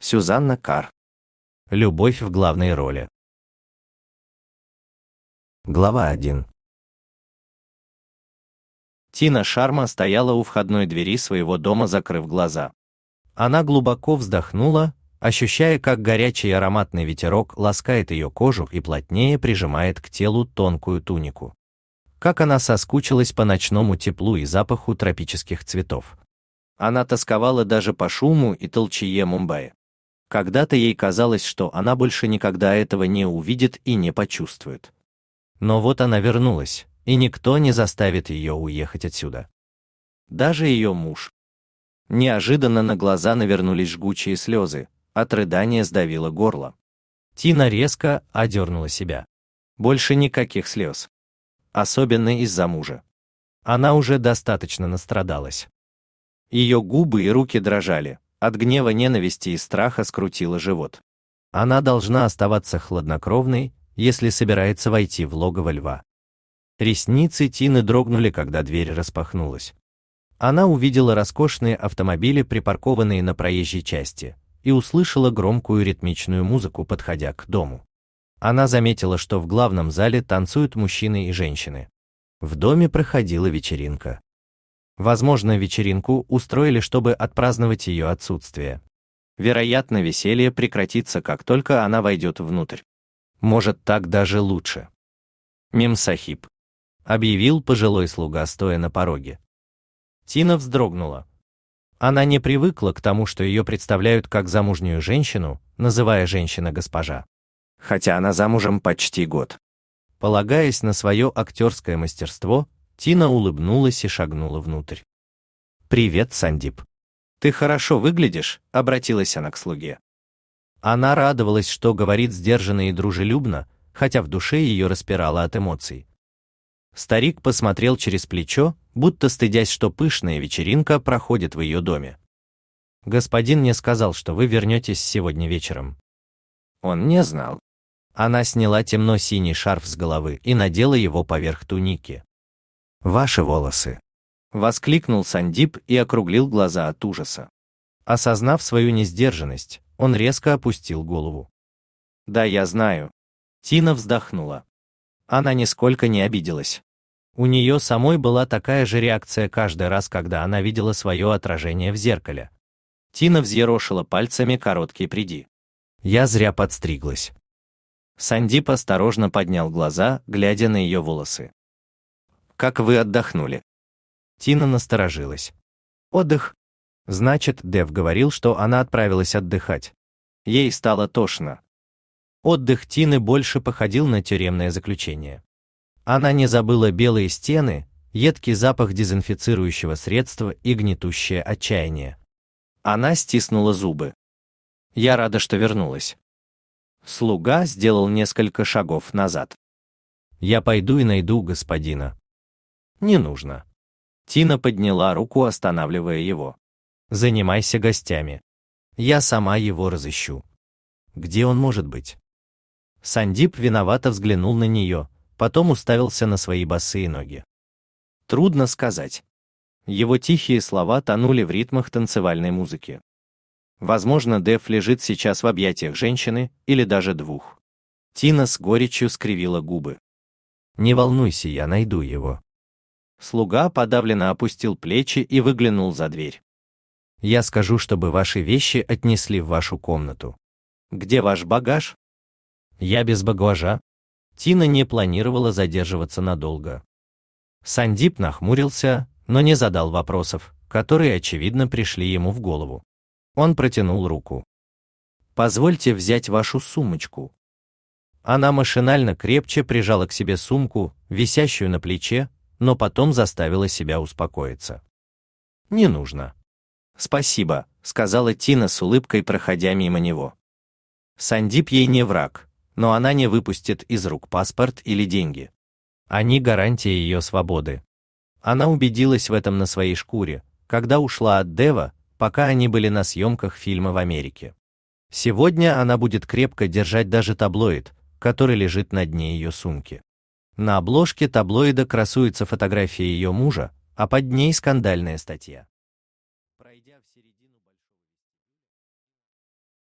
Сюзанна Карр. Любовь в главной роли. Глава 1. Тина Шарма стояла у входной двери своего дома, закрыв глаза. Она глубоко вздохнула, ощущая, как горячий ароматный ветерок ласкает ее кожу и плотнее прижимает к телу тонкую тунику. Как она соскучилась по ночному теплу и запаху тропических цветов. Она тосковала даже по шуму и толчее Мумбаи. Когда-то ей казалось, что она больше никогда этого не увидит и не почувствует. Но вот она вернулась, и никто не заставит ее уехать отсюда. Даже ее муж. Неожиданно на глаза навернулись жгучие слезы, от рыдания сдавило горло. Тина резко одернула себя. Больше никаких слез. Особенно из-за мужа. Она уже достаточно настрадалась. Ее губы и руки дрожали. От гнева, ненависти и страха скрутило живот. Она должна оставаться хладнокровной, если собирается войти в логово льва. Ресницы Тины дрогнули, когда дверь распахнулась. Она увидела роскошные автомобили, припаркованные на проезжей части, и услышала громкую ритмичную музыку, подходя к дому. Она заметила, что в главном зале танцуют мужчины и женщины. В доме проходила вечеринка. Возможно, вечеринку устроили, чтобы отпраздновать ее отсутствие. Вероятно, веселье прекратится, как только она войдет внутрь. Может, так даже лучше. «Мемсахиб», — объявил пожилой слуга, стоя на пороге. Тина вздрогнула. Она не привыкла к тому, что ее представляют как замужнюю женщину, называя женщина госпожа. Хотя она замужем почти год. Полагаясь на свое актерское мастерство, Тина улыбнулась и шагнула внутрь. «Привет, Сандип. Ты хорошо выглядишь», — обратилась она к слуге. Она радовалась, что говорит сдержанно и дружелюбно, хотя в душе ее распирало от эмоций. Старик посмотрел через плечо, будто стыдясь, что пышная вечеринка проходит в ее доме. «Господин мне сказал, что вы вернетесь сегодня вечером». Он не знал. Она сняла темно-синий шарф с головы и надела его поверх туники. «Ваши волосы!» — воскликнул Сандип и округлил глаза от ужаса. Осознав свою несдержанность, он резко опустил голову. «Да, я знаю». Тина вздохнула. Она нисколько не обиделась. У нее самой была такая же реакция каждый раз, когда она видела свое отражение в зеркале. Тина взъерошила пальцами короткие пряди. «Я зря подстриглась». Сандип осторожно поднял глаза, глядя на ее волосы. «Как вы отдохнули?» Тина насторожилась. «Отдых?» Значит, Дэв говорил, что она отправилась отдыхать. Ей стало тошно. Отдых Тины больше походил на тюремное заключение. Она не забыла белые стены, едкий запах дезинфицирующего средства и гнетущее отчаяние. Она стиснула зубы. «Я рада, что вернулась». Слуга сделал несколько шагов назад. «Я пойду и найду господина». «Не нужно». Тина подняла руку, останавливая его. «Занимайся гостями. Я сама его разыщу». «Где он может быть?» Сандип виновато взглянул на нее, потом уставился на свои босые ноги. Трудно сказать. Его тихие слова тонули в ритмах танцевальной музыки. Возможно, Дэв лежит сейчас в объятиях женщины или даже двух. Тина с горечью скривила губы. «Не волнуйся, я найду его». Слуга подавленно опустил плечи и выглянул за дверь. «Я скажу, чтобы ваши вещи отнесли в вашу комнату». «Где ваш багаж?» «Я без багажа». Тина не планировала задерживаться надолго. Сандип нахмурился, но не задал вопросов, которые, очевидно, пришли ему в голову. Он протянул руку. «Позвольте взять вашу сумочку». Она машинально крепче прижала к себе сумку, висящую на плече, но потом заставила себя успокоиться. «Не нужно». «Спасибо», — сказала Тина с улыбкой, проходя мимо него. Сандип ей не враг, но она не выпустит из рук паспорт или деньги. Они гарантия ее свободы. Она убедилась в этом на своей шкуре, когда ушла от Дэва, пока они были на съемках фильма в Америке. Сегодня она будет крепко держать даже таблоид, который лежит на дне ее сумки. На обложке таблоида красуется фотография ее мужа, а под ней скандальная статья.